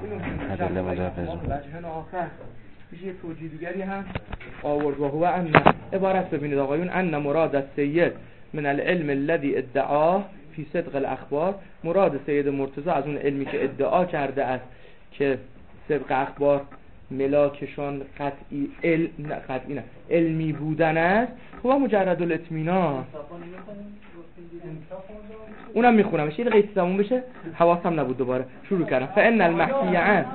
ادله مجوز وجه آخر میشه یه توجیه دیگری هم آورد و هو ان عبارت ببینید آقایون ان مراد السید من العلم الذي ادعاه فی صدق الاخبار، مراد سید مرتضی از اون علمی که ادعا کرده است که صدق اخبار ملاکشان علمی بودن است، هو مجرد الاطمینان. اونم میخونمش یه دقیقه تموم بشه، حواسم نبود دوباره شروع کردم. فان المحکی عن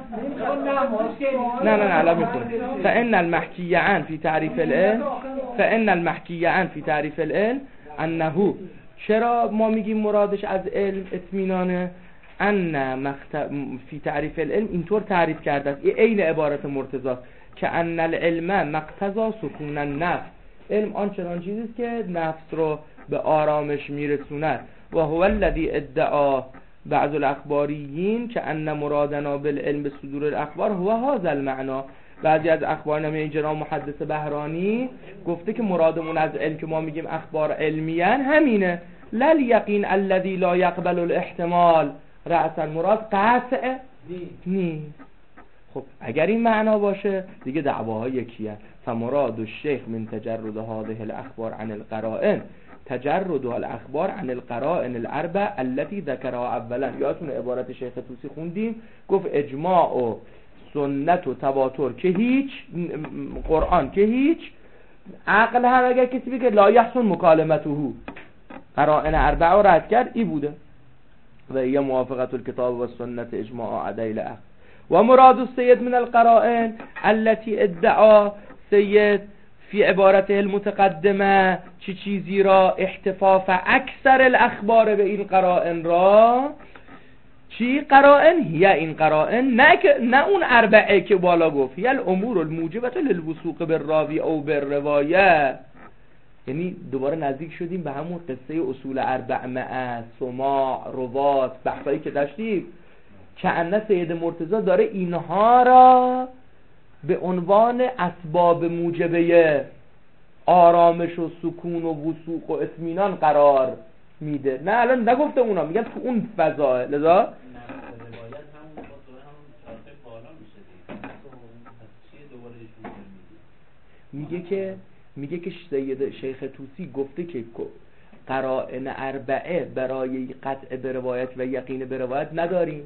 نه الان میخونم. فان المحکی عن فی تعریف العلم، فان المحکی عن فی تعریف العلم انه، چرا ما میگیم مرادش از علم اطمینانه؟ ان فی تعریف العلم اینطور تعریف کرده است، این عبارت مرتضی که ان العلم مقتضا سکون النفس، علم آنچنان چیزی است که نفس رو به آرامش میرسوند. و هو الذی ادعا بعض الاخباریین که ان مرادنا بالعلم بصدور الاخبار هو هذا المعنى. بعضی از اخبارنامه جناب محدث بهرانی گفته که مرادمون از علم که ما میگیم اخبار علمیان همینه، لا الیقین الذی لا یقبل الاحتمال، رأسا مراد قطع نیست. خب اگر این معنا باشه دیگه دعواها یکیه. فمراد الشیخ من تجرد هذه الاخبار عن القرائن تجرد الاخبار عن القرائن الاربع التي ذكرها اولا. یادتون عبارت شیخ طوسی خوندیم، گفت اجماع و سنت و تواتر که هیچ، قرآن که هیچ، عقل هم اگر کسی بگه لا یحسن مکالمته، قرائن اربعه رو رد کرد، ای بوده. و هي موافقت الكتاب و سنت اجماع عدیل اخر. و مراد السید من القرائن التي ادعا سید فی عبارته المتقدمه چی چیزی را؟ احتفاف اکثر الاخبار به این قرائن را. چی قرائن؟ هی این قرائن، نه اون اربعه که بالا گفت، هی الامور الموجبه للوثوق بالراوی او بالروایه. یعنی دوباره نزدیک شدیم به همون قصه اصول اربعه، سماع، روات، بحثایی که داشتیم که ان سید مرتضی داره اینها را به عنوان اسباب موجبه آرامش و سکون و وثوق و اطمینان قرار میده. نه الان نگفته اونا، میگن تو اون فضا. لذا میگه که سید شیخ طوسی گفته که قرائن اربعه برای قطع به روایت و یقین به روایت نداریم.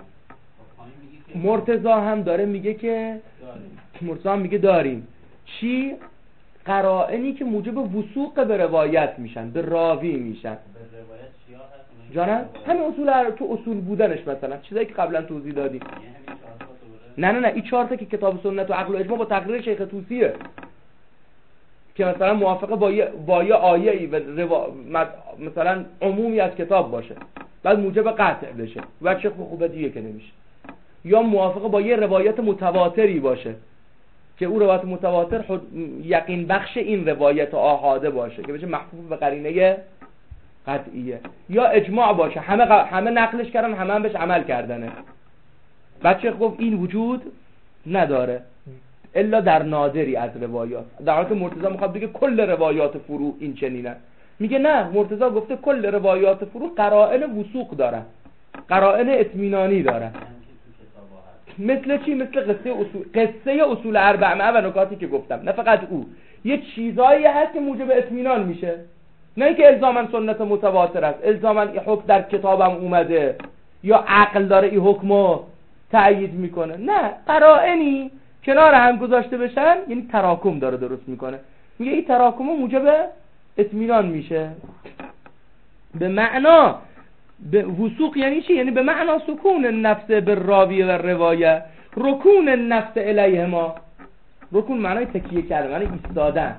مرتضی هم داره میگه که مرتضی هم میگه داریم. چی؟ قرائنی که موجب وثوق به روایت میشن، به راوی میشن. جانم همین اصول تو اصول بودنش، مثلا چیزایی که قبلا توضیح دادیم. نه این 4 تا که کتاب سنت و عقل و اجماع با تقریر شیخ طوسیه که مثلا موافقه با یه آیه‌ای و مثلا عمومی از کتاب باشه بعد موجب قطع بشه و چه خوبه دیگه که نمیشه. یا موافقه با یه روایت متواتری باشه که اون روایت متواتر یقین بخش این روایت آحاده باشه که بشه محفوظ به قرینه قطعیه. یا اجماع باشه، همه نقلش کردن، همه هم بهش عمل کردنه. بچه گفت این وجود نداره الا در نادری از روایات، در حالی که مرتضی میخواد بگه کل روایات فروع این چنینه. میگه نه، مرتضی گفته کل روایات فروع قرائن وثوق داره، قرائن اطمینانی داره. مثل چی؟ مثل قصه اصول اربعه و نکاتی که گفتم. نه فقط او، یه چیزایی هست که موجب اطمینان میشه، نه اینکه الزاما سنت متواتر است، الزاما این حکم در کتابم اومده یا عقل داره این حکمو تأیید میکنه. نه، قرائنی کنار هم گذاشته بشن، یعنی تراکم داره درست میکنه. میگه این تراکم موجب اطمینان میشه. به معنا به وثوق یعنی چی؟ یعنی به معنا سکون النفس بالراوی و روایه، رکون النفس الیهما. رکون معنای تکیه کردن، معنای ایستادن.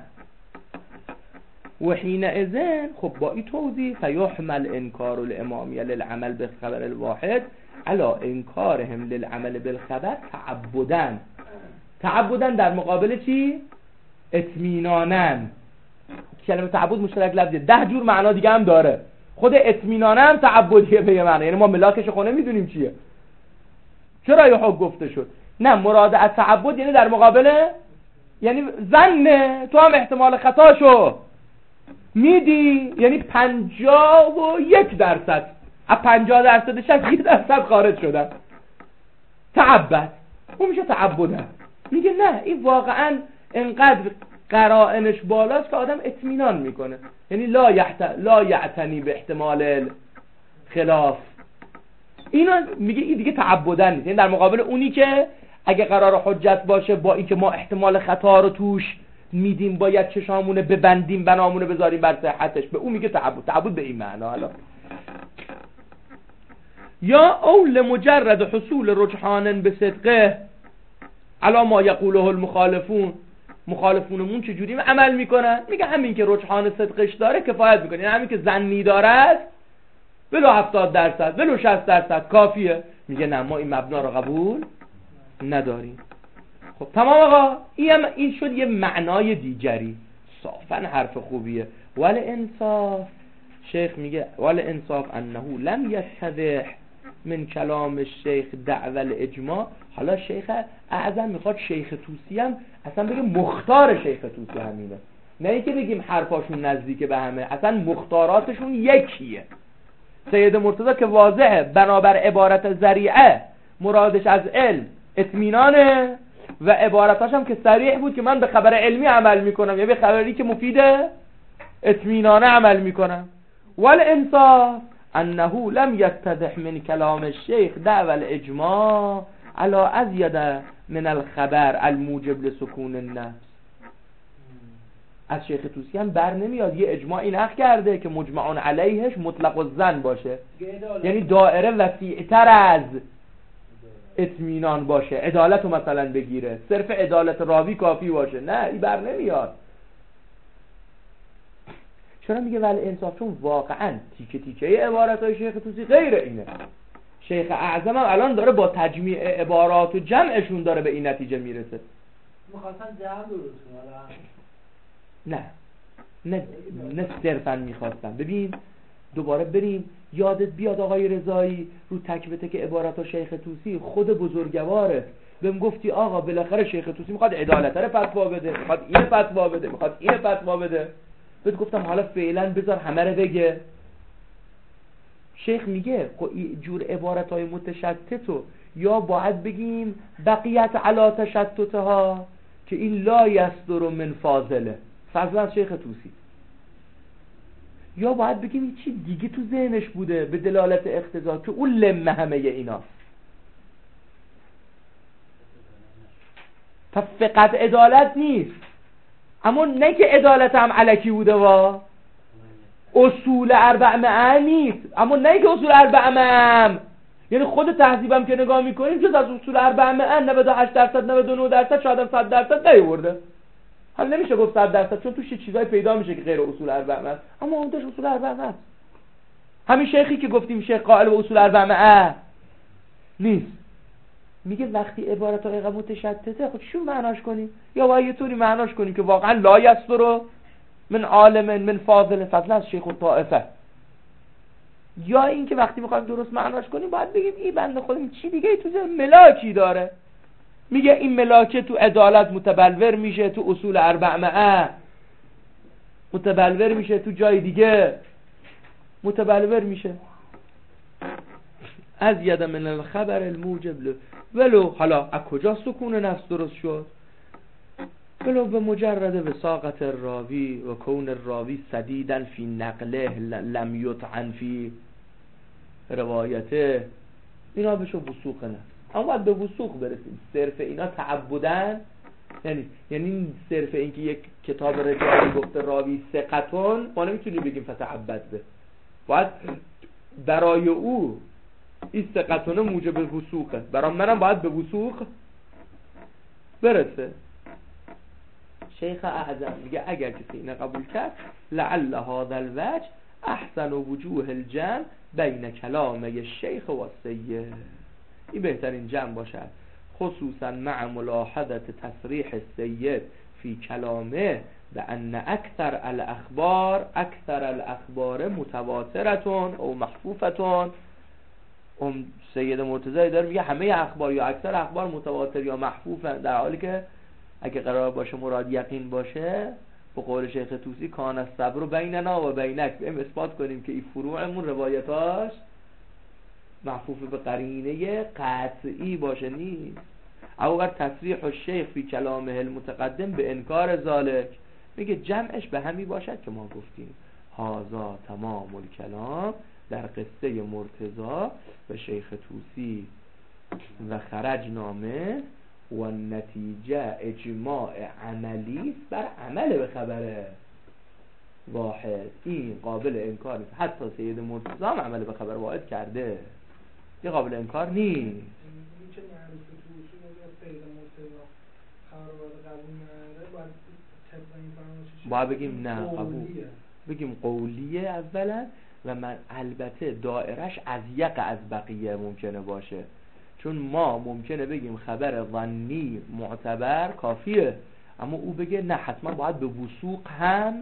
و حین اذن، خب با این توضیح، فیحمل انکار الامامیه للعمل بالخبر الواحد علا انکارهم للعمل بالخبر تعبدن در مقابل چی؟ اطمینانن. کلمه تعبد مشترک لفظیه، 10 جور معنا دیگه هم داره. خود اطمینانه هم تعبدیه به یه معنی، یعنی ما ملاکش خونه میدونیم چیه، چرا یه حکم گفته شد. نه، مراد از تعبد یعنی در مقابل، یعنی ظنه تو هم احتمال خطاشو میدی، یعنی 51%، از 50% شک 1% خارج شدن. تعبد، اون میشه تعبده. میگه نه این واقعا انقدر قرائنش بالاست که آدم اطمینان میکنه، یعنی لا یعتنی به احتمال خلاف. اینا میگه این دیگه تعبدن نیست، یعنی در مقابل اونی که اگه قرار حجت باشه با اینکه ما احتمال خطا رو توش میدیم باید چشامونه ببندیم بنامونه بذاریم بر صحتش، به اون میگه تعبد به این معنا. حالا یا او لمجرد حصول رجحان به صدقه علا ما یقوله المخالفون، مخالفونمون چجوری عمل میکنن؟ میگه همین که رجحان صدقش داره کفایت میکنه، یعنی همین که ظنی دارد ولو 70% ولو 60% کافیه. میگه نه ما این مبنا رو قبول نداریم. خب تمام آقا، این شد یه معنای دیگری، صافا حرف خوبیه. ول انصاف، شیخ میگه ول انصاف انه لم یتضح من کلام الشیخ دعوى الاجماع. حالا شیخ اعظم میخواد شیخ طوسی هم اصلا بگه مختار شیخ طوسی همینه، نه اینکه بگیم حرفاشون نزدیک به همه، اصلا مختاراتشون یکیه. سید مرتضی که واضحه بنابر عبارت ذریعه مرادش از علم اطمینانه و عبارتاش هم که صریح بود که من به خبر علمی عمل میکنم، یا به خبری که مفیده اطمینانه عمل میکنم. والانصاف انه لم يتضح من كلام الشيخ دعوى الاجماع على ازيد من الخبر الموجب لسکون النفس. از شیخ طوسی هم بر نمیاد یه اجماعی نقل کرده که مجمعون علیهش مطلق الظن باشه، یعنی دائره وسیع‌تر از اطمینان باشه، عدالت رو مثلا بگیره، صرف عدالت راوی کافی باشه، نه این بر نمیاد. چرا میگه ولی انصاف؟ چون واقعا تیکه تیکه عبارتهای شیخ طوسی غیر اینه. شیخ اعظم هم الان داره با تجمیع عبارات و جمعشون داره به این نتیجه میرسه. میخواستن جمع درست کنن. نه صرفا میخواستم. ببین دوباره بریم یادت بیاد آقای رضایی رو تک به تک عبارات شیخ طوسی خود بزرگواره بهم گفتی آقا بالاخره شیخ طوسی میخواد عدالت رو فتوا بده، میخواد این فتوا بده، میخواد این فتوا بده. بهت گفتم حالا فعلا بذار همه رو بگه. شیخ میگه جور عبارتهای متشتتو یا باید بگیم بقیت علا تشتتها که این لا یصدر من فاضله، فضل از شیخ طوسی، یا باید بگیم چی دیگه تو ذهنش بوده به دلالت اقتضا که اون لمه همه ایناست. پس فقط عدالت نیست، اما نه که عدالت هم علکی بوده و اصول اربع نیست، اما نه که اصول اربع هم، یعنی خود تهذیبم که نگاه میکنیم جز از اصول اربع 98% 99% شاید 100% نیورده. حالا نمیشه گفت 100% چون توش چیزای پیدا میشه که غیر اصول اربع هست، اما اون توش اصول اربع هست. همین شیخی که گفتیم شیخ قائل به اصول اربع نیست، میگه وقتی عبارت های متشتته خود شو معناش کنیم؟ یا باید یه طوری معناش کنیم که واقعا لا یصدر من عالم من فاضل فضل از شیخ الطائفه، یا این که وقتی میخوایم درست معناش کنیم باید بگیم این بنده خودم چی دیگه تو ملاکی داره. میگه این ملاکه تو عدالت متبلور میشه، تو اصول اربع متبلور میشه، تو جای دیگه متبلور میشه. از ید من الخبر الموجب ولو حالا از کجا سکون نفس درست شد؟ ولو به مجرد وساقت الراوی و کون الراوی سدیدن فی نقله لم یطعن فی روایته، اینا بشه وثوق نفس. اما باید به وثوق برسیم. صرف اینا تعبدن یعنی صرف اینکه یک کتاب رجالی گفته راوی ثقتون ما نمیتونیم بگیم فتعبد به، باید برای او این ثقتونه موجب وثوقه، برای منم باید به وثوق برسه. شیخ اعظم میگه اگر کسی اینو قبول کرد لعل هذا الوجه احسن وجوه الجمع بین کلامه الشیخ و السید، این بهترین جمع باشد خصوصا مع ملاحظه تصریح السید فی کلامه بأن اکثر الاخبار متواترتون او محفوفتون. سید مرتضی داره میگه همه اخبار یا اکثر اخبار متواتر یا محفوفن، در حالی که اگه قرار باشه مراد یقین باشه به قول شیخ طوسی کان الصبر بیننا و بینک، بهم اثبات کنیم که این فروعمون روایتاش محفوف به قرینه قطعی باشه نیست. اگر تصریح الشیخ فی کلامه المتقدم به انکار ذالک، میگه جمعش به همی باشد که ما گفتیم هازا تمام الکلام در قصه مرتضی و شیخ طوسی و خرج نامه و نتیجه اجماع عملی بر عمل به خبر واحد. این قابل انکار نیست. حتی سید مرتضی هم عمل به خبر واحد کرده، این قابل انکار نیست. باید بگیم نه قبول، بگیم قولیه اولا، و من البته دائرش از بقیه ممکنه باشه، چون ما ممکنه بگیم خبر ظنی معتبر کافیه، اما او بگه نه حتما باید به وثوق هم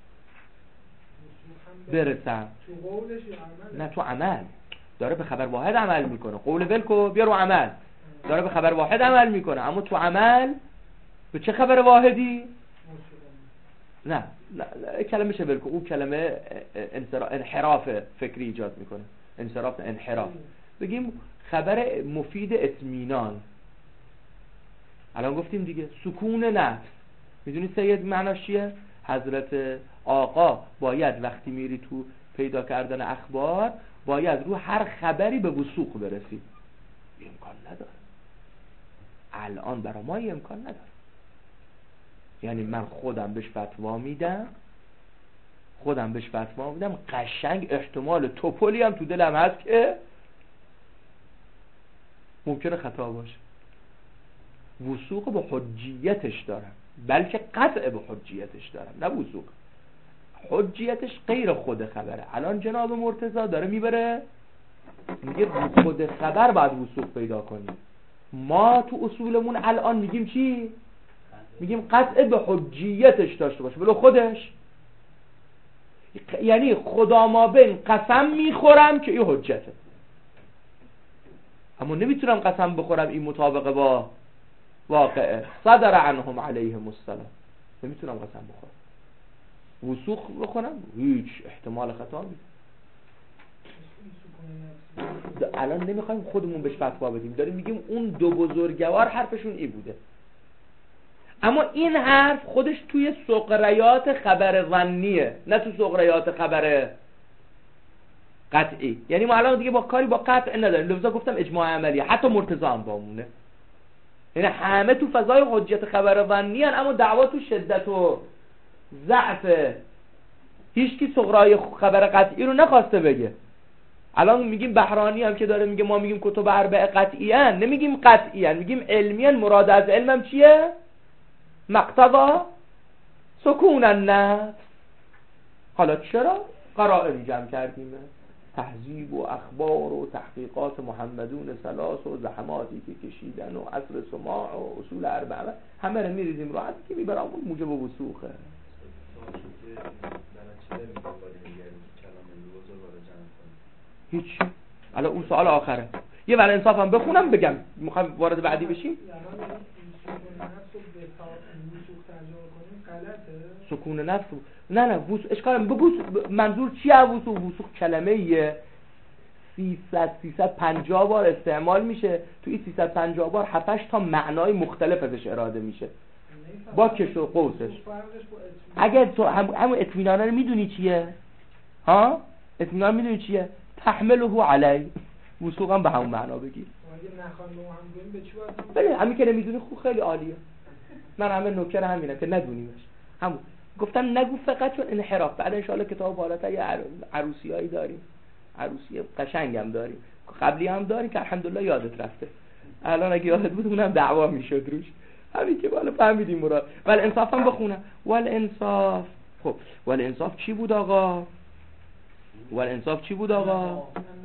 برسم. نه تو عمل داره به خبر واحد عمل میکنه، قول بلکو بیا رو عمل، داره به خبر واحد عمل میکنه، اما تو عمل به چه خبر واحدی؟ نه کلمه شه بلکو، اون کلمه انحراف فکری ایجاد میکنه، انحراف. بگیم خبر مفید اطمینان. الان گفتیم دیگه سکون نفس، میدونی سید معناش چیه؟ حضرت آقا باید وقتی میری تو پیدا کردن اخبار باید رو هر خبری به وثوق برسی. امکان نداره الان برای ما امکان نداره. یعنی من خودم بهش فتوا میدم قشنگ احتمال توپلی هم تو دلم هست که ممکنه خطا باشه. وثوق به حجیتش دارم، بلکه قطع به حجیتش دارم، نه وثوق. حجیتش غیر خود خبره. الان جناب مرتضی داره میبره میگه خود خبر باید وثوق پیدا کنیم. ما تو اصولمون الان میگیم چی؟ میگیم قطع به حجیتش داشته باشه، بلو خودش. یعنی خدا ما بین قسم میخورم که این حجته، اما نمیتونم قسم بخورم این مطابق با واقعه. صدر عنهم علیهم السلام، نمیتونم قسم بخورم. وثوق بخونم هیچ احتمال خطا نیست. الان نمیخوایم خودمون بهش فتوا بدیم، داریم میگیم اون دو بزرگوار حرفشون ای بوده، اما این حرف خودش توی سغریات خبر ظنیه، نه تو سغریات خبر قطعی. یعنی ما الان دیگه با کاری با قطع نداریم. لذا گفتم اجماع عملیه، حتی مرتضی هم بامونه. یعنی همه تو فضای حجیت خبر ظنی هن، اما دعوا تو شدت و ضعف. هیچکی سغرای خبر قطعی رو نخواسته بگه. الان میگیم بحرانی هم که داره میگه ما میگیم کتب اربعه قطعی هن، نمیگیم قطعی هن، میگیم علمی هن. مراد از علمم چیه؟ مقتضا سکون النفس. حالا چرا؟ قرائن جمع کردیم، تهذیب و اخبار و تحقیقات محمدون ثلاث و زحماتی که کشیدن و عصر سماع و اصول اربعه، همه رو میریزیم رو که میبرامون موجب وثوقه. هیچ. الان اون سوال آخره. یه ولی انصاف هم بخونم بگم میخوام وارد بعدی بشیم. سکون نفس نه اشکالم ببوس. منظور چیه وثوق کلمه ایه 350 بار استعمال میشه، تو این 350 بار 7 تا معنای مختلف ازش اراده میشه با کش و قوسش. اگر تو همون اطمینانه رو میدونی چیه؟ ها؟ اطمینان میدونی چیه؟ تحمله علی. وثوق هم به همون معنا بگیر. بله همین که نمیدونی خوب خیلی عالیه. من همه نوکر همینم که ندونیمش. همون گفتم نگو فقط چون انحراف. بعد ان شاءالله کتاب بالاتر یه عروسیایی داریم، عروسی قشنگ هم داریم، قبلی هم داریم که الحمدلله یادت رفته. الان اگه یادت بود اونم دعوا میشد روش. همین که بالا فهمیدیم مراد. ولی انصاف هم بخونم. ولی انصاف. خب ولی انصاف چی بود آقا؟ ولی انصاف چی بود آقا؟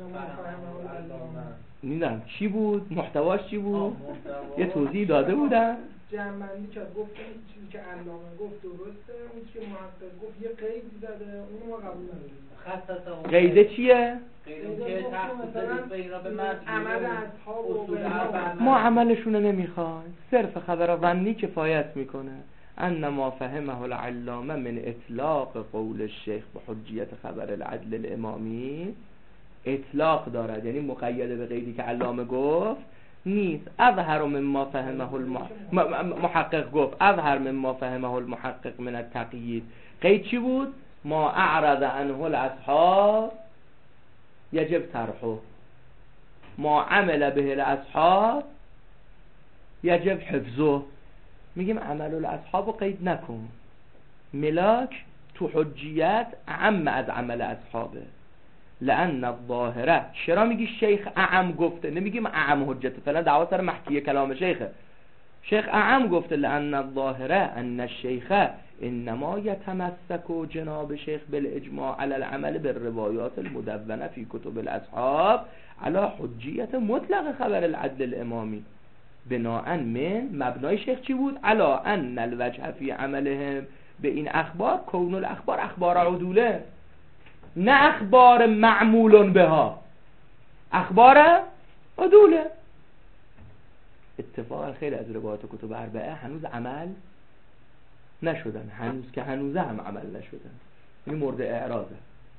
نمیدونم چی بود؟ محتواش چی بود؟ یه توضیح داده بودم. جمع‌بندی کرد، گفت این چیزی که علامه گفت درسته، اون چیزی که محقق گفت یه قید زده، اونو ما قبول نداریم. قیده چیه؟ قیده که تخصیص به اینا به عمل اصحاب و ما عملشون رو نمیخوایم، صرف خبر ظنی کفایت میکنه. انما فهمه العلامه من اطلاق قول الشیخ به حجیت خبر العدل الامامی اطلاق دارد، یعنی مقید به قیدی که علامه گفت نیست. اظهر مما فهمه محقق گفت اظهر مما فهمه المحقق من التقیید. قید چی بود؟ ما اعرض عنه الاصحاب یجب طرحه، ما عمل به الاصحاب یجب حفظه. میگیم عمل الاصحاب رو قید نکن، ملاک تو حجیت اعم از عمل اصحابه، لأن الظاهره. چرا میگی شیخ اعم گفته؟ نمیگیم اعم حجت، فعلا دعوا سر محکیه کلام شیخه. شیخ اعم گفته لأن الظاهره ان الشیخ انما یتمسک جناب شیخ بالاجماع على العمل بالروايات المدونه في كتب الاصحاب على حجیت مطلق خبر العدل الامامی. بناءً من مبنای شیخ چی بود؟ على ان الوجه فی عملهم به این اخبار کون الاخبار اخبار عدوله، نه اخبار معمول بها، اخبار عدوله. اتفاقا خیلی از روایات کتب اربعه هنوز عمل نشدن، هنوز که هنوزه هم عمل نشدن، این مورد اعراضه.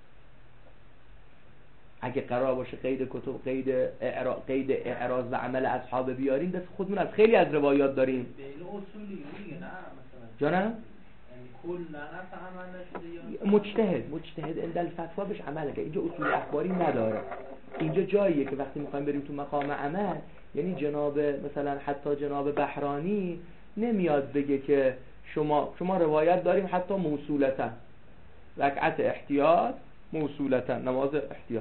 اگه قرار باشه قید کتب قید اعراض و عمل اصحاب بیاریم، دست خودمون از خیلی از روایات داریم. جانم مجتهد اندل الفتوا بهش عمل که اینجا اصول اخباری نداره. اینجا جاییه که وقتی میخوایم بریم تو مقام عمل، یعنی جناب مثلا حتی جناب بحرانی نمیاد بگه که شما روایت داریم حتی موصولتا، رکعت احتیاط موصولتا، نماز احتیاط.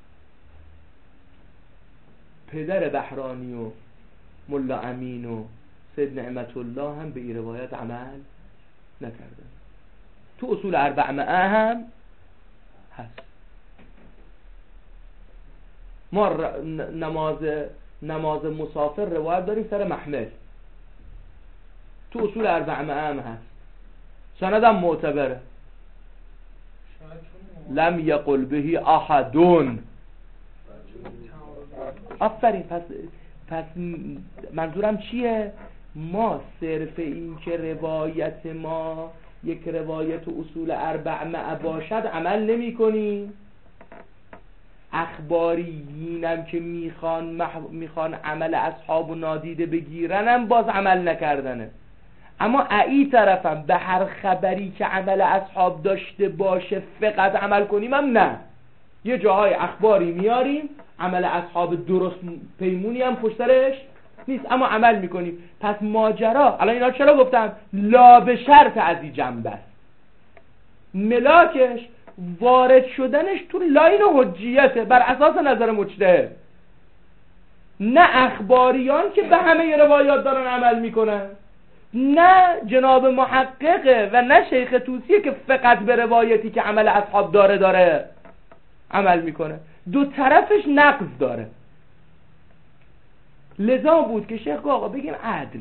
پدر بحرانی و ملا امین و سید نعمت الله هم به این روایت عمل نکردن. تو اصول اربعه هم هست. ما نماز مسافر روایت داریم سر محمل، تو اصول اربعه هم هست، سندم معتبره. لم یقل بهی احدون. آفرین. پس منظورم چیه؟ ما صرف این که روایت ما یک روایت اصول اربعه باشد عمل نمی کنیم. اخباریینم که میخوان عمل اصحاب و نادیده بگیرنم باز عمل نکردنه. اما ای طرفم به هر خبری که عمل اصحاب داشته باشه فقط عمل کنیم هم نه. یه جاهای اخباری میاریم عمل اصحاب درست پیمونی هم پشترش نیست اما عمل میکنیم. پس ماجرا الان اینا چرا گفتم لا به شرط از این جنبه است، ملاکش وارد شدنش تو لاین حجیته بر اساس نظر مجتهد، نه اخباریان که به همه روایات دارن عمل میکنن، نه جناب محققه و نه شیخ طوسیه که فقط به روایتی که عمل اصحاب داره عمل میکنه. دو طرفش نقض داره. لذا بود که شیخ آقا بگیم عدل،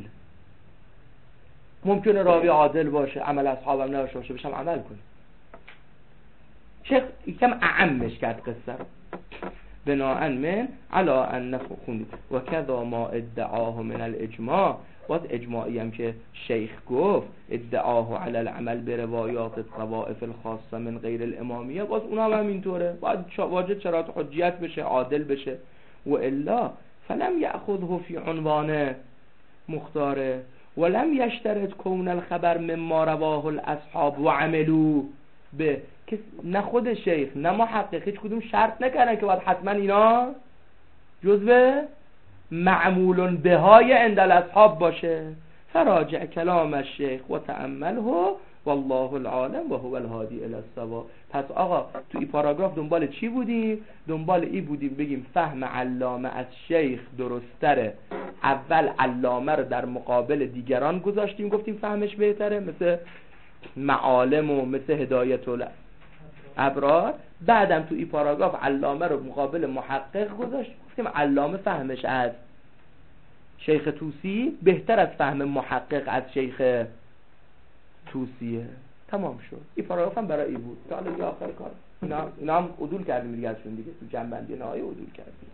ممکنه راوی عادل باشه عمل اصحابم نداشته باشه بشم عمل کنه. شیخ یکم اعمش کرد قصه رو. بناءً من علا ان خوندید و کذا ما ادعاه من الاجماع. باز اجماعی هم که شیخ گفت ادعاه علی العمل به روایات الطوائف الخاصه من غیر الامامیه، باز اونم هم اینطوره، باید واجد شرایط حجیت بشه، عادل بشه. و الا فلم یأخذه فی عنوان مختاره ولم یشترط کون الخبر مما رواه الاصحاب و عملوا به. که نه خود شیخ نه محقق هیچ کدوم شرط نکردن که باید حتما اینا جزو معمول بهای عند الاصحاب باشه. فراجع کلام الشیخ و تأمله والله العالم و هو الهادی الی الصواب. پس آقا تو این پاراگراف دنبال چی بودیم؟ دنبال این بودیم بگیم فهم علامه از شیخ درستره. اول علامه رو در مقابل دیگران گذاشتیم گفتیم فهمش بهتره، مثل معالم و مثل هدایت الابرار. بعدم تو این پاراگراف علامه رو مقابل محقق گذاشتیم گفتیم علامه فهمش از شیخ طوسی بهتر از فهم محقق از شیخ طوسیه. تمام شد. این پاراگراف هم برای این بود. تا حالا دیگه آخر کار اینا هم عدول کردیم دیگه ازشون دیگه، تو جنبندی نهایی عدول کردیم.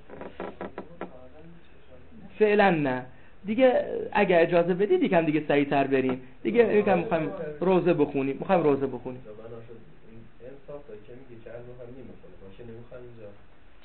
فعلا نه دیگه، اگه اجازه بدید یکم دیگه سریع‌تر بریم دیگه. یکم می‌خوایم روزه بخونیم.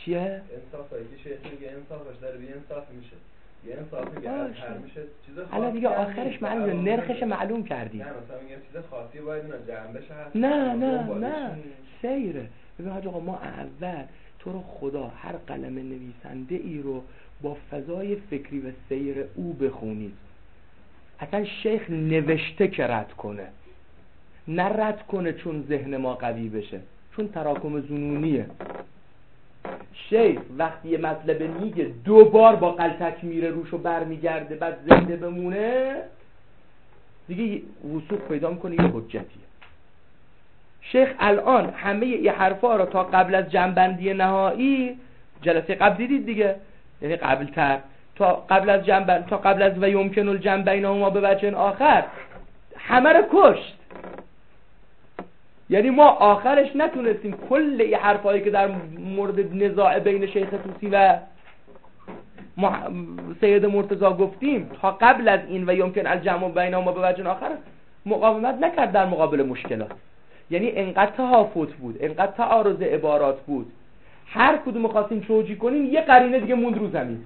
چیه؟ انصافایی که شیخ میگه انصافش داره بی انصاف میشه، یه انصاف میگه از هر میشه چیز خاصی. حالا دیگه آخرش معلومه، نرخش معلوم کردی. نه مثلا میگم چیز خاصی باید اینا جنبش هست. نه سیره. ببین حاج آقا، ما اول تو رو خدا هر قلم نویسنده ای رو با فضای فکری و سیر او بخونید. اصلا شیخ نوشته که رد کنه، نه رد کنه چون ذهن ما قوی بشه، چون تراکم ظنونیه. شیخ وقتی یه مطلب میگه 2 بار با قلتک میره روش و برمیگرده بعد زنده بمونه، دیگه وثوق پیدا میکنه، یه حجتیه. شیخ الان همه این حرفا رو تا قبل از جنبندی نهایی، جلسه قبل دیدید دیگه، یعنی قبل تر، تا قبل از و یمکن الجمع بینهما به وجه آخر، همه رو کشت. یعنی ما آخرش نتونستیم کل این حرفایی که در مورد نزاع بین شیخ طوسی و سید مرتضی گفتیم تا قبل از این و یمکن الجمع بینهما به وجه آخر مقاومت نکرد در مقابل مشکلات. یعنی انقدر تهافت بود، انقدر تعارض عبارات بود، هر کدوم خواستیم توجیه کنیم یه قرینه دیگه موند رو زمین.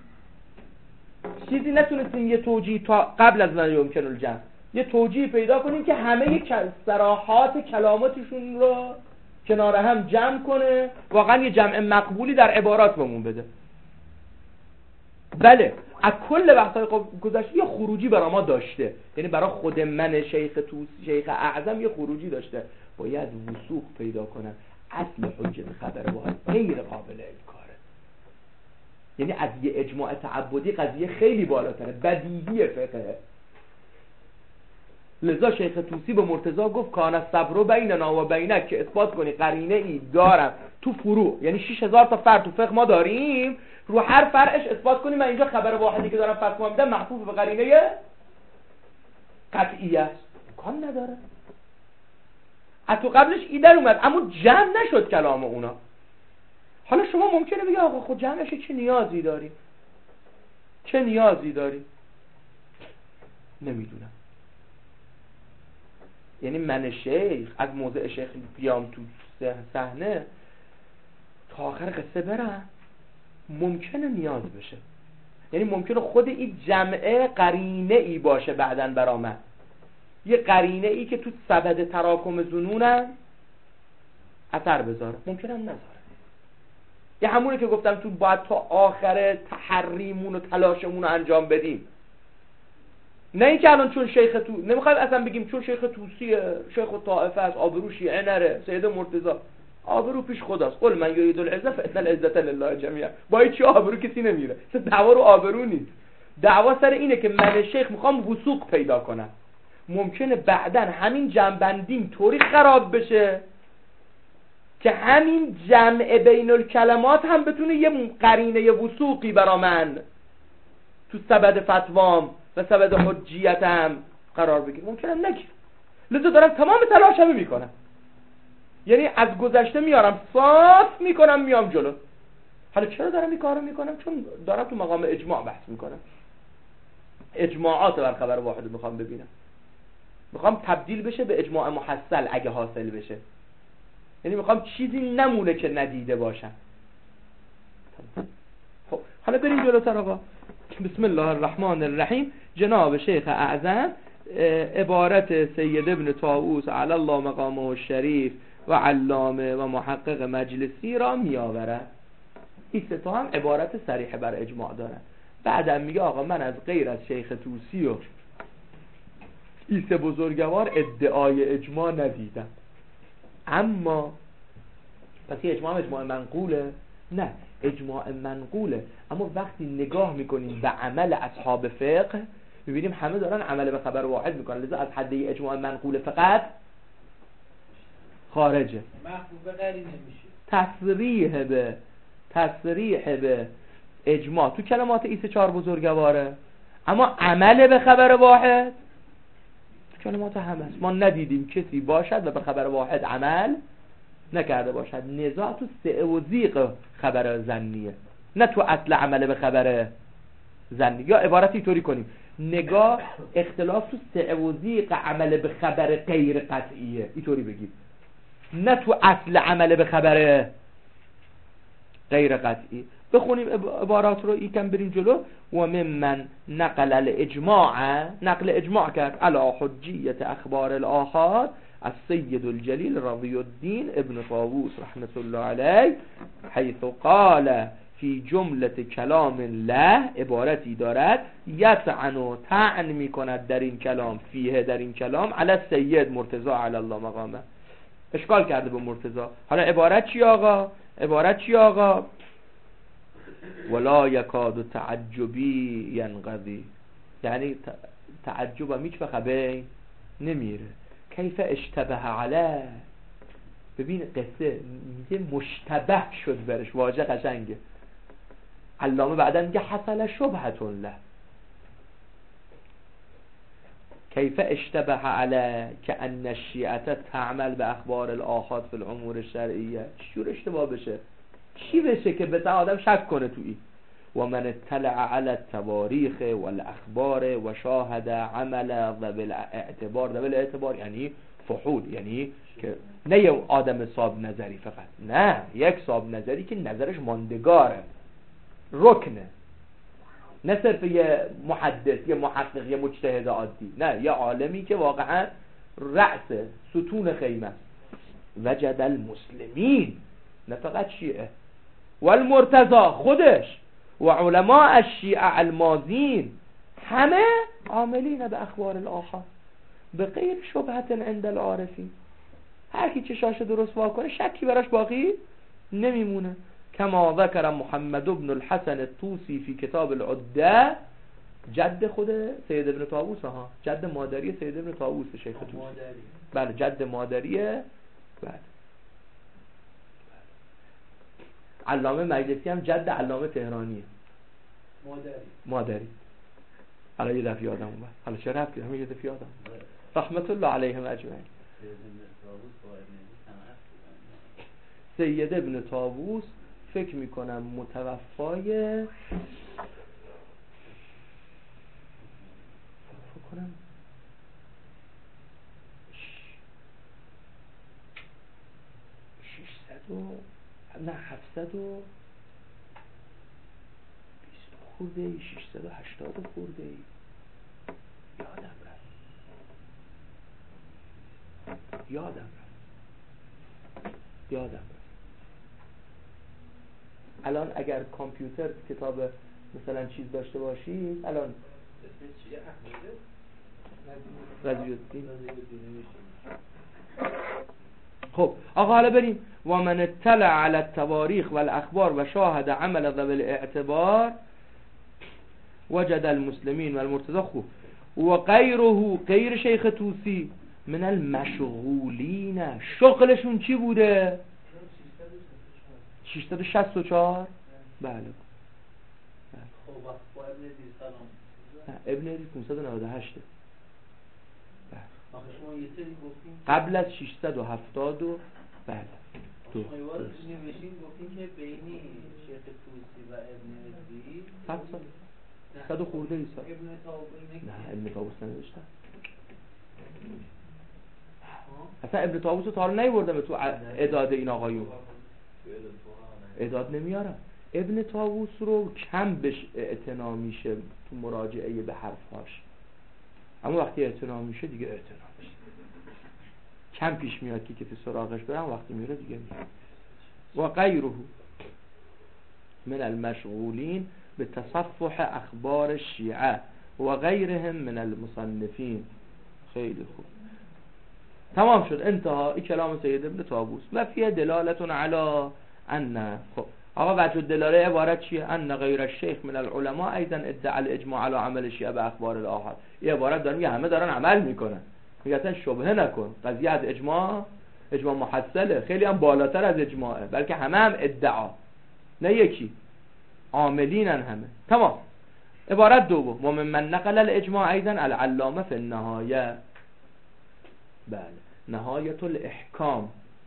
چیزی نتونستیم یه توجیه تا قبل از و یمکن الجمع یه توجیه پیدا کنیم که همه صراحات کلاماتشون رو کنار هم جمع کنه، واقعا یه جمع مقبولی در عبارات بهمون بده. بله، از کل بحث‌های گذشته یه خروجی برای ما داشته، یعنی برای خود من شیخ اعظم یه خروجی داشته. باید وثوق پیدا کنم. اصل حجت خبر واحد غیر قابل انکاره، یعنی از یه اجماع تعبدی قضیه خیلی بالاتره، بدیهی فقهه. لذا شیخ طوسی به مرتضی گفت کان الصبر بیننا و بینک، که اثبات کنی قرینه ای دارم تو فروع، یعنی 6000 تا فرع تو فقه ما داریم، رو هر فرعش اثبات کنی من اینجا خبر واحدی که دارم فتوا میدم محفوظ به قرینه قطعی است. کام نداره. از تو قبلش ای در اومد اما جمع نشد کلام اونا. حالا شما ممکنه بگی آقا خود جمعش چه نیازی داری؟ نمیدونم. یعنی من شیخ از موضع شیخ بیام تو صحنه تا آخر قصه برم، ممکنه نیاز بشه. یعنی ممکنه خود این جمعه قرینه ای باشه بعدن برا من، یه قرینه ای که تو سبد تراکم ظنونم اثر بذاره، ممکنه هم نذاره. یه همونه که گفتم تو باید تا آخر تحریمون و تلاشمون رو انجام بدیم. نه اینکه الان چون شیخ نمیخوایم اصلا بگیم چون شیخ طوسیه، شیخ الطائفه است، آبرو شیعه نره، سید مرتضی آبرو پیش خداست. قل من یرید العزة فإن العزة لله جمیعا. با چی آبرو کسی نمیره. دعوا رو آبرو نیست. دعوا سر اینه که من شیخ میخوام وثوق پیدا کنم. ممکنه بعدن همین جمع‌بندیم طوری خراب بشه که همین جمع بین الکلمات هم بتونه یه قرینه وثوقی برا من تو سبد فتوام و سبد حجیتم قرار بگیره. ممکنه نگیره. لذا دارم تمام تلاشمو میکنم، یعنی از گذشته میارم صاف میکنم میام جلو. حالا چرا دارم این کارو میکنم؟ چون دارم تو مقام اجماع بحث میکنم، اجماعات بر خبر واحد میخوام ببینم، میخوام تبدیل بشه به اجماع محصل اگه حاصل بشه. یعنی میخوام چیزی نمونه که ندیده باشم. خب حالا بریم جلوتر آقا. بسم الله الرحمن الرحیم. جناب شیخ اعظم عبارت سید ابن طاووس علی الله مقامه الشریف و علامه و محقق مجلسی را می آورد. این سه تا هم عبارت صریح بر اجماع دارن. بعدم میگه آقا من از غیر از شیخ طوسی و این سه بزرگوار ادعای اجماع ندیدم. اما پس این اجماع منقوله؟ نه، اجماع منقوله، اما وقتی نگاه میکنیم به عمل اصحاب فقه میبینیم همه دارن عمل به خبر واحد میکنن، لذا از حد اجماع منقوله فقط خارجه. محفوظ قرینه میشه. تصریح به اجماع تو کلمات این سه چهار بزرگواره، اما عمل به خبر واحد تو کلمات همه است. ما ندیدیم کسی باشد و به خبر واحد عمل نکرده باشد. نزاع تو سعوزیق خبر ظنیه، نه تو اصل عمل به خبر ظنی. یا عبارتی طوری کنیم، نگاه اختلاف تو سعوزیق عمل به خبر غیر قطعیه، اینطوری بگیم، نه تو اصل عمل به خبر غیر قطعی. بخونیم عبارات رو یکم بریم جلو. و ممن نقل الاجماع، نقل اجماع کرد علی حجیت اخبار الآحاد از سید الجلیل رضی الدین ابن طاووس رحمت الله علیه، حیث قال فی جملت کلام الله، عبارتی دارد یطعن و طعن می کند در این کلام، فیه در این کلام، علی سید مرتضی علی الله مقامه، اشکال کرده به مرتضی. حالا عبارت چی آقا؟ عبارت چی آقا؟ ولا یکاد تعجبی ینقضی، یعنی تعجب هم هیچ وقت بین نمیره. کیف اشتبه علیه، ببین قصه میگه مشتبه شد برش، واژه قشنگه. علامه بعدا میگه حصل شبهتون له. کیف اشتبه علیه که ان الشیعه تعمل به اخبار الآحاد فی الامور الشرعیه، چجور اشتباه بشه؟ چی بشه که به آدم شک کنه تویی؟ و من اطلع علی التواریخ والاخبار و شاهد عمل ذوی الاعتبار، ذوی الاعتبار یعنی فحول، یعنی که نه یه آدم صاحب نظری فقط، نه یک صاحب نظری که نظرش ماندگاره، رکنه، نه صرف یه محدث، یه محقق، یه مجتهد عادی، نه یه عالمی که واقعا رأس ستون خیمه است. وجد المسلمین، نه فقط شیعه، والمرتضی خودش و علماء الشیعه الماضین، همه عاملین به اخبار الآحاد به غیر شبهت عند العارفین. هر کی چشاش درست واکنه شکی براش باقی نمیمونه. کما ذکر محمد بن الحسن الطوسی فی کتاب العده، جد خود سید ابن طاووس، ها جد مادری سید ابن طاووس شیخ طوسی، بله جد مادریه. بله علامه مجلسی هم جد علامه تهرانیه، مادری. حالا یه دفعه یادم اومد، حالا چه ربطی، همین یه دفعه یادم رحمت الله علیهم اجمعین. سید ابن طاووس فکر میکنم متوفای فکر کنم 600 نه 720 خورده ای، 680 خورده ای، یادم رفت. الان اگر کامپیوتر کتاب مثلا چیز داشته باشید، الان رضی الدین. خب آقا حالا بریم. و من اطلع علی التواریخ والاخبار و شاهد عمل ذوی الاعتبار وجد المسلمین والمرتضی. خوب. و غیره، غیر شیخ طوسی، من المشغولین، شغلشون چی بوده؟ 664. بله. خب با ابن دیرسلام، نه ابن دیرسلام 598. بله. آخه شما یه سری گفتین قبل از 670 و بله. شما نوشتین گفتین که بینی شیخ طوسی و ابن دی 100 خورده ای سال. ابن طاووس نه ابن طاووس ننوشتن. اصلا ابن طاووس رو تا حالا نیوردم تو اعداد این آقایون، اعداد نمیارم. ابن طاووس رو کم بهش اعتنا میشه تو مراجعه به حرفهاش، اما وقتی اعتنا میشه دیگه اعتنا میشه. کم پیش میاد که تو سراغش برم، وقتی میره دیگه میره. و غیره من المشغولین به تصفح اخبار الشیعه و غیرهم من المصنفین. خیلی خوب، تمام شد، انتها. این کلام سید ابن طاووس. و فیه دلالتون علی ان، خب آقا وجه دلاله عبارت چیه؟ ان غیر الشیخ من العلماء ایضا ادعا الاجماع علی عمل شیعه به اخبار الآحاد. این عبارت داره میگه همه دارن عمل میکنن، میگه اصلا شبهه نکن، قضیه از اجماع محصله، خیلی هم بالاتر از اجماعه، بلکه همه هم ادعا، نه یکی، عاملینن همه. تمام. عبارت دوم، و من نقل الاجماع ایضا العلامه فی النهایه، بله، نهایت الاحکام،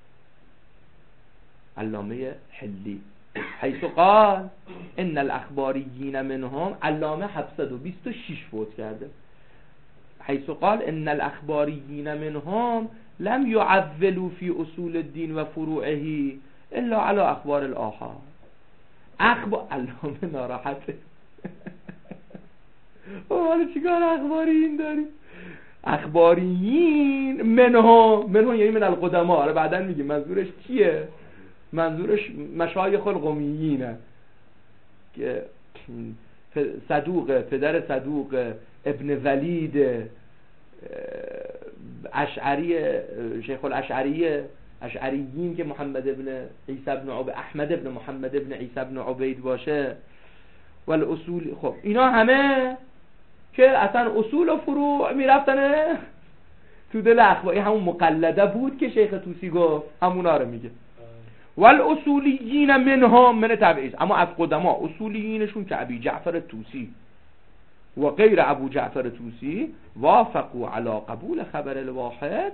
علامه حلی، حیث قال ان الاخباریین منهم، علامه 726 فوت کرده، حیث قال ان الاخباریین منهم لم يعولوا في اصول الدين و فروعه الا على اخبار الآحاد. اخبار علامه ناراحته. حالا چیکار اخباریین داریم؟ اخباریین منها یعنی من القدما. آره بعداً میگیم منظورش کیه؟ منظورش مشایخ القومیینه که صدوق، پدر صدوق ابن ولید اشعری، شیخ اشعریین که محمد ابن عیسی ابن احمد ابن محمد ابن عیسی ابن عبید باشه. والاصول، خب اینا همه که اصلا اصول و فروع میرفتن تو دل اخباری، همون مقلده بود که شیخ طوسی گفت، همونا رو میگه. والاصولیین منهم من تبعیض، اما از قدما اصولیینشون که ابی جعفر طوسی و غیر ابو جعفر طوسی وافقوا علی قبول خبر الواحد،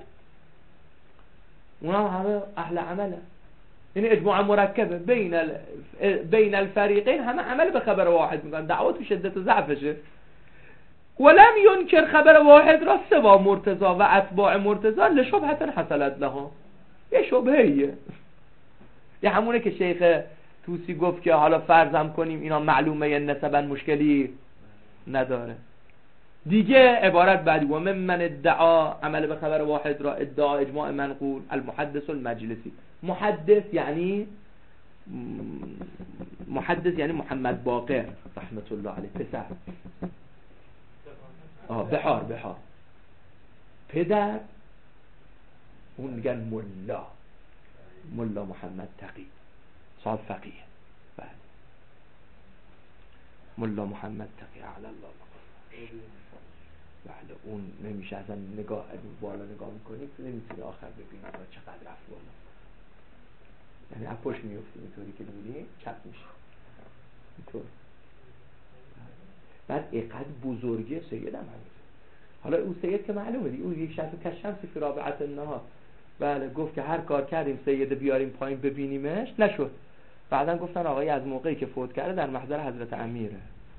اونا همه اهل عمله، یعنی اجماع مرکبه بین الفریقین، همه عمل به خبر واحد میکنن. دعوت تو شدت و ضعفشه. ولم ينکر خبر واحد را سوا مرتضی و اتباع مرتضی لشبهه حصلت لها، یه شبهیه، یه همونه که شیخ طوسی گفت که حالا فرضم کنیم اینا معلومه نسبا مشکلی نداره دیگه. عبارت بعدی و من ادعا عمل به خبر واحد را ادعا اجماع منقول المحدث المجلسی. محدث یعنی محمد باقر رحمت الله علیه، پسر بحار پدر، اون میگن ملا محمد تقی، صاحب فقیه. بله ملا محمد تقی اعلی الله مقام. بله اون نمیشه اصلا نگاه بالا نگاه میکنید نمیتونی آخر ببینید چقدر رفت بالا، یعنی اپوش میفتیم اینطوری که میبینی چپ میشه اینطور. بعد اینقدر بزرگی سید هم همینطور. حالا اون سید که معلومه دیگه، اون یک شخص کشمسی فی رابعه النهار. بله گفت که هر کار کردیم سید بیاریم پایین ببینیمش، نشد. بعدن گفتن آقای از موقعی که فوت کرده در محضر حضرت امیره.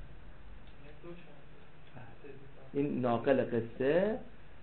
این ناقل قصه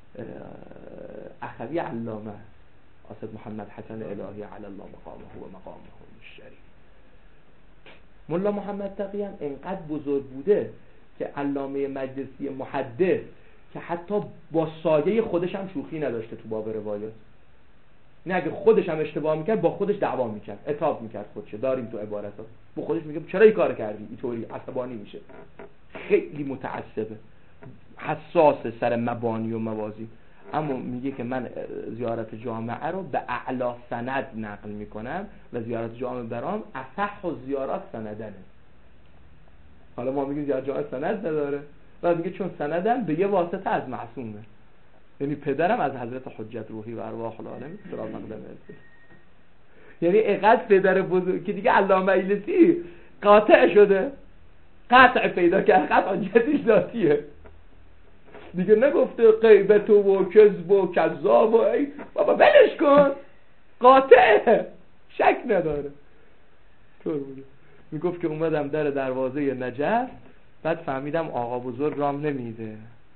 اخوی علامه اسد محمد حسن الهی علی الله مقامه و مقامه الشریف. ملا محمد تقی هم اینقدر بزرگ بوده که علامه مجلسی محدث که حتی با سایه خودش هم شوخی نداشته تو باب روایات. نه اگه خودش هم اشتباه میکرد با خودش دعوا میکرد، عتاب میکرد خودش. داریم تو عبارتا با خودش میگه چرا این کار کردی، اینطوری عصبانی میشه. خیلی متعصبه، حساس سر مبانی و موازی. اما میگه که من زیارت جامعه رو به اعلا سند نقل میکنم و زیارت جامعه برام اصح و زیارات سندنه. حالا ما میگیم زیارت جامعه سند نداره، بعد میگه چون سندن به یه واسطه از معصومه، یعنی پدرم از حضرت حجت روحی و ارواح العالمین سلام مقدم است. یعنی اینقدر پدر بزرگ که دیگه علامه مجلسی قاطع شده، قطع پیدا کرد، قطع حجتش ذاتیه دیگه. نگفته غیبت و کذب و کذاب و ای بابا بلش کن، قاطعه، شک نداره. طور بوده. میگفت که اومدم در دروازه نجف، بعد فهمیدم آقا بزرگ رام نمیده.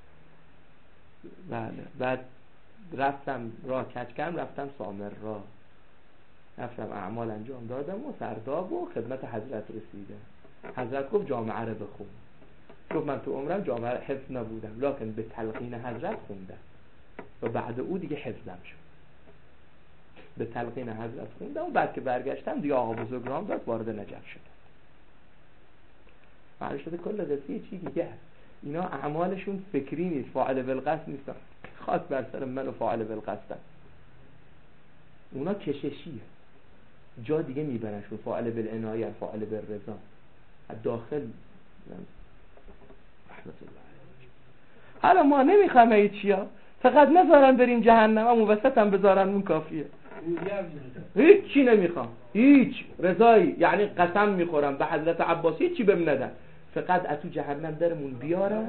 بله بعد رفتم راه کچکم، رفتم سامر راه، رفتم اعمال انجام دادم و سرداب و خدمت حضرت رسیدم. حضرت گفت جامعه رو بخون. گفت من تو عمرم جامعه حفظ نبودم، لکن به تلقین حضرت خوندم و بعد او دیگه حفظم شد. به تلقین حضرت خوندم و بعد که برگشتم دیگه آقا بزرگ رام داد، وارد نجف شدم. معنی شده کل قصه چی دیگه. اینا اعمالشون فکری نیست، فاعل بالقصد نیستن، خاص بر سر من و فاعل بالقصد. اونا کششیه، جا دیگه میبرنشون، فاعل بالعنایه، فاعل بالرضا. داخل رحمت الله علیه. حالا ما نمیخوام هیچیا، فقط نذارن بریم جهنم، اما وسط هم بذارن اون کافیه. هیچ چی نمیخوام، هیچ رضایی، یعنی قسم میخورم به حضرت عباسی چی بهم ندن، فقط اتو جهنم درمون بیارن.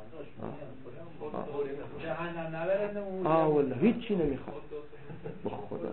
جهنم نبرن. والله هیچ چی نمیخوام به خدا.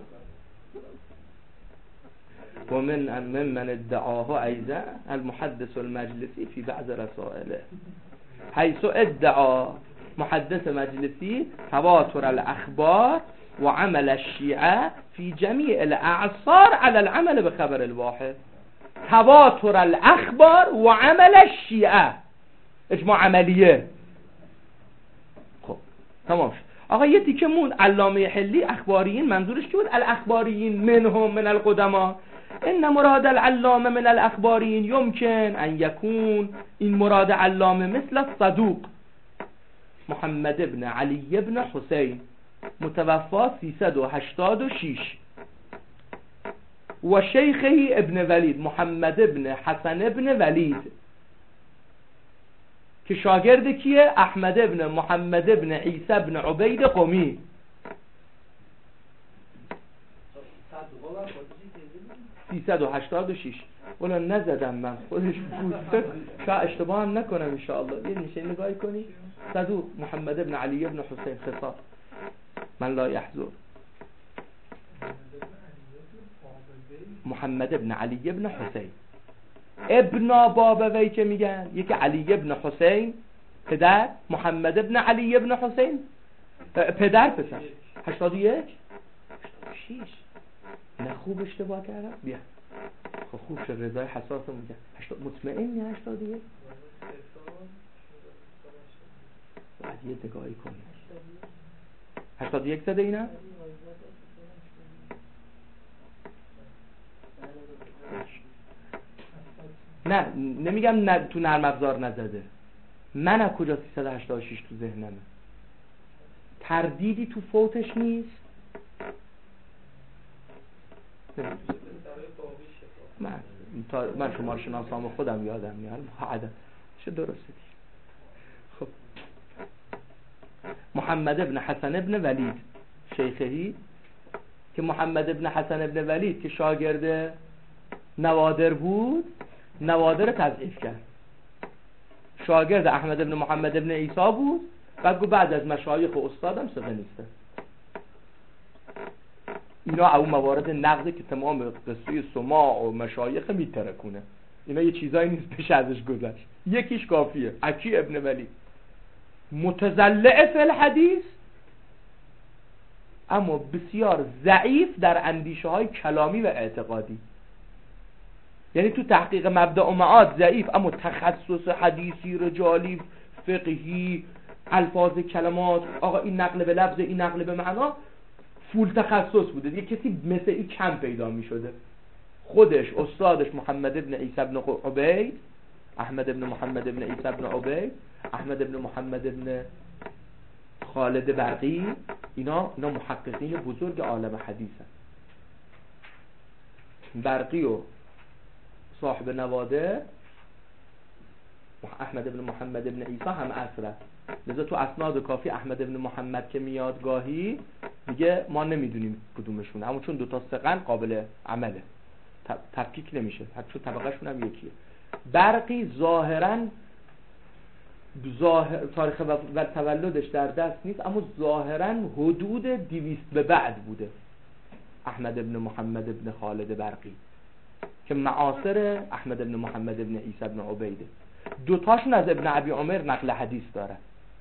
و من ادعاها ایضا المحدث المجلسی فی بعض رسائله، حیث ادعا محدث مجلسی تواتر الاخبار و عمل الشیعه فی جمیع الاعصار علی العمل بخبر الواحد. تواتر الاخبار و عمل الشیعه، اجماع عملیه. خب تمام شد. آقا یه تیکه مون علامه حلی اخباریین منظورش کی بود؟ الاخباریین منهم من القدما. ان مراد العلامه من الاخباریین یمکن ان یکون، این مراد علامه مثل الصدوق محمد ابن علی ابن حسین متوفا 386 و شیخه ابن ولید محمد ابن حسن ابن ولید که شاگرد کیه؟ احمد ابن محمد ابن عیسی ابن عبید قمی. 386 ولی نزدم من، خودش بود، شاید اشتباه هم نکنم انشاءالله. یه میشه نگاهی کنی صدوق محمد ابن علی ابن حسین خصاص من لا یحضر محمد ابن علی ابن حسین ابن بابوی که میگن، یکی علی ابن حسین پدر، محمد ابن علی ابن حسین پدر پسر. 81 86 نه خوب اشتباه کردم. بیا خب خوب شد، رضای حساسم میگن مطمئنی 81 بعد یه نگاهی کنی 81 زده اینم. نه نمیگم نه تو نرم افزار نزده، من از کجا 386 تو ذهنمه؟ تردیدی تو فوتش نیست. من شمار شناسام خودم یادم میاد عدد چه درسته. خب محمد ابن حسن ابن ولید شیخهی که محمد ابن حسن ابن ولید که شاگرد نوادر بود، نوادر تضعیف کرد. شاگرد احمد ابن محمد ابن عیسی بود، بعد از مشایخ و استادم ثقه نیسته. اینا اون موارد نقضه که تمام قصه سماع و مشایخ میترکونه. اینا یه چیزایی نیست بشه ازش گذشت. یکیش کافیه. عکی ابن ولی متزلع فی الحدیث اما بسیار ضعیف در اندیشه های کلامی و اعتقادی. یعنی تو تحقیق مبدأ و معاد ضعیف، اما تخصص حدیثی، رجالی، فقهی، الفاظ کلمات، آقا این نقل به لفظ، این نقل به معنا، فول تخصص بوده. یه کسی مثل این کم پیدا می شده. خودش استادش محمد ابن عیسی ابن عبید، احمد ابن محمد ابن عیسی ابن عبید، احمد ابن محمد ابن خالد برقی، اینا محققین بزرگ عالم حدیث هست. برقی و صاحب نواده احمد ابن محمد ابن عیسی هم عصره. لذا تو اسناد کافی احمد ابن محمد که میاد گاهی دیگه ما نمیدونیم کدومشونه، اما چون دوتا ثقن قابل عمله تفکیک نمیشه، حتی طبقهشون هم یکیه. برقی ظاهرا تاریخ و تولدش در دست نیست، اما ظاهرا حدود 200 به بعد بوده احمد ابن محمد ابن خالد برقی که معاصر احمد ابن محمد ابن عیسی ابن عبیده. دوتاشون از ابن ابی عمر نقل حدیث داره،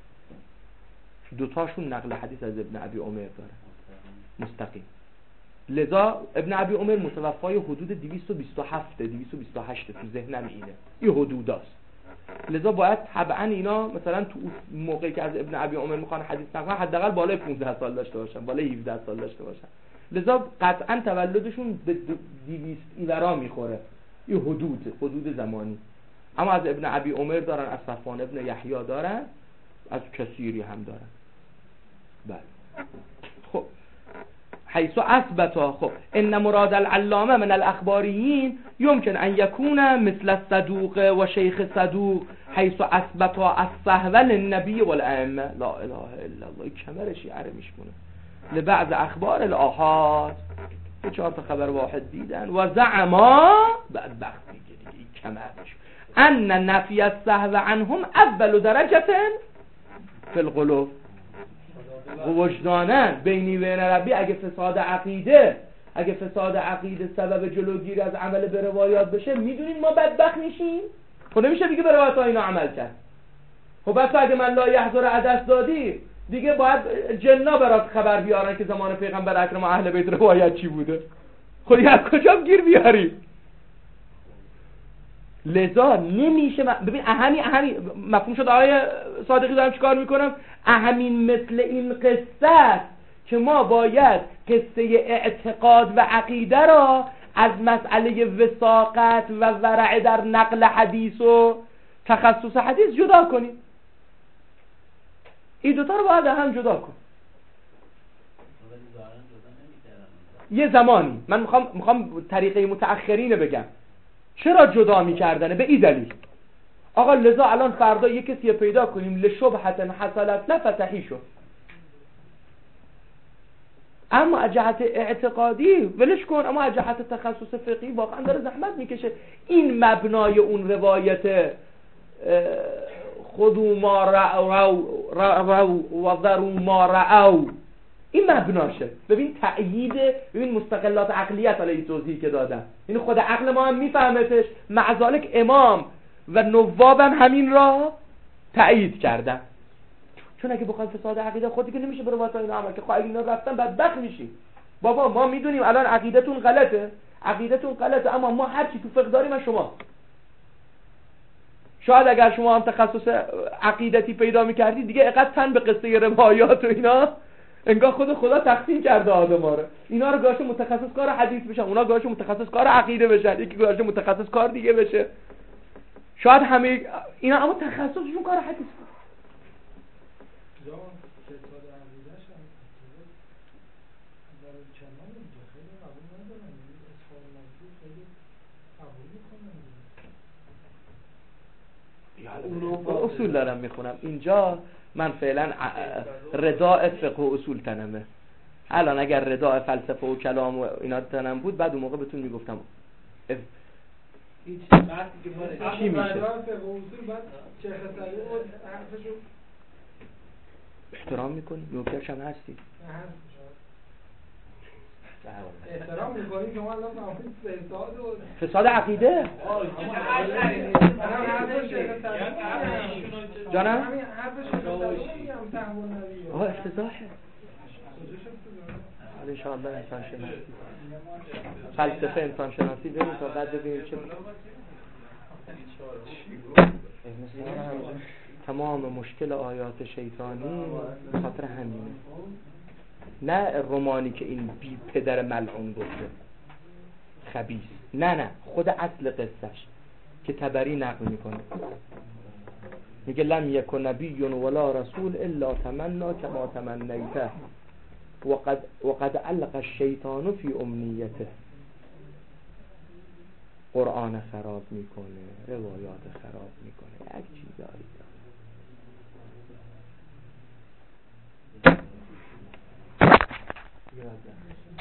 دوتاشون نقل حدیث از ابن ابی عمر داره مستقیم. لذا ابن ابی عمر متوفای حدود 227 228 تو ذهنم اینه، این حدوداست. لذا باید طبعا اینا مثلا تو موقعی که از ابن ابی عمر میخوان حدیث نقل حداقل بالای 15 سال داشته باشن، بالای 17 سال داشته باشن. لذا قطعا تولدشون به 200 ایورا میخوره، این حدود زمانی. اما از ابن ابی عمر دارن، از صفوان ابن یحیی دارن، از کثیری هم دارن. بله خب حیث اثبتا، خب ان مراد العلامه من الاخباریین يمكن ان يكون مثل الصدوق و شیخ صدوق حیث اثبتا الصحو للنبی والائمه. لا اله الا الله. کمرش عره میشونه لبعض اخبار الاحاد، 4 تا خبر واحد دیدن و زعما بدبخت دیگه کمرش ان نفی الصحو عنهم اول درجه فی القلوب وجدانا بینی بین ربی. اگه فساد عقیده سبب جلوگیری از عمل به روایات بشه، میدونین ما بدبخت میشیم. خب نمیشه دیگه به روایات ها اینا عمل کرد. خب بس اگه من لا یحضر عدس دادی دیگه باید جنا برات خبر بیارن که زمان پیغمبر اکرم و اهل بیت روایت چی بوده. خب از کجا گیر بیاری؟ لذا نمیشه ببین اهمی مفهوم شد آقای صادقی دارم چیکار میکنم؟ اهمین مثل این قصه است که ما باید قصه اعتقاد و عقیده را از مسئله وثاقت و ورع در نقل حدیث و تخصص حدیث جدا کنیم. این دوتا رو باید هم جدا کنیم. یه زمانی من میخوام طریقه متأخرین بگم چرا جدا میکردنه، به این دلیل آقا لذا الان فردا یه کسی پیدا کنیم لشبهت حصلت لفتحی شد، اما از جهت اعتقادی ولش کن، اما از جهت تخصص فقهی واقعا داره زحمت میکشه. این مبنای اون روایت خذوا ما رأوا و ذروا ما رأوا این مبناشه. ببین تأیید، ببین مستقلات عقلیت علیه توضیحی که دادم، این خود عقل ما هم میفهمتش، مع ذالک امام و نوابم همین را تأیید کردن. چون اگه بخواد فساد عقیده خود دیگه نمیشه برو واسه اینا عمل که خب اینا رفتن بدبخت میشی. بابا ما میدونیم الان عقیدتون غلطه، اما ما هر چی تو فقه داریم از شما. شاید اگر شما هم تخصص عقیدتی پیدا میکردید دیگه اقدر تن به قصه روایات و اینا انگار خدا تقسیم کرده آدم‌ها رو، اینا رو گاشه متخصص کار حدیث بشن، اونا گاشه متخصص کار عقیده بشن، یکی گاشه متخصص کار دیگه بشه. شاید همه اینا اما تخصصشون کار حدیث بود. اصول دارم میخونم اینجا، من فعلا رداء فقه و اصول تنمه. الان اگر رداء فلسفه و کلام و اینا تنم بود بعد اون موقع بهتون میگفتم چی میشه. احترام میکنی؟ نوکرش هم هستی؟ احترام میکنی که ما الان فساد عقیده جانم؟ افتضاحه. انشاءالله انسان شناسی فلسفه انسان شناسی بریم تا بعد ببینیم چه تمام مشکل آیات شیطانی خاطر همینه، نه رومانی که این بی پدر ملعون گفته خبیث، نه خود اصل قصهش که تبری نقل میکنه، میگه لم یکن نبی ولا رسول الا تمنا کما تمنیته وقد علق الشیطان فی امنیته. قرآن خراب میکنه، روایات خراب میکنه، یک چیزایی